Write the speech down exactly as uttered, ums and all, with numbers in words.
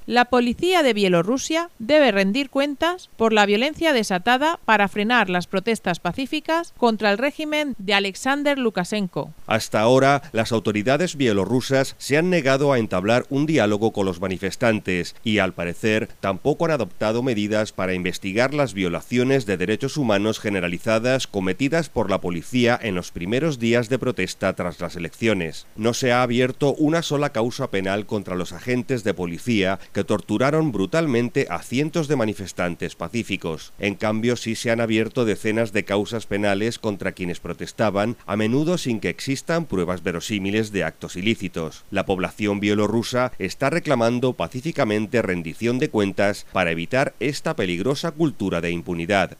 La policía de Bielorrusia debe rendir cuentas por la violencia desatada para frenar las protestas pacíficas contra el régimen de Alexander Lukashenko. Hasta ahora, las autoridades bielorrusas se han negado a entablar un diálogo con los manifestantes y, al parecer, tampoco han adoptado medidas para investigar las violaciones de derechos humanos generalizadas cometidas por la policía en los primeros días de protesta tras las elecciones. No se ha abierto una sola causa penal contra los agentes de policía que torturaron brutalmente a cientos de manifestantes pacíficos. En cambio, sí se han abierto decenas de causas penales contra quienes protestaban, a menudo sin que existan pruebas verosímiles de actos ilícitos. La población bielorrusa está reclamando pacíficamente rendición de cuentas para evitar esta peligrosa cultura de impunidad.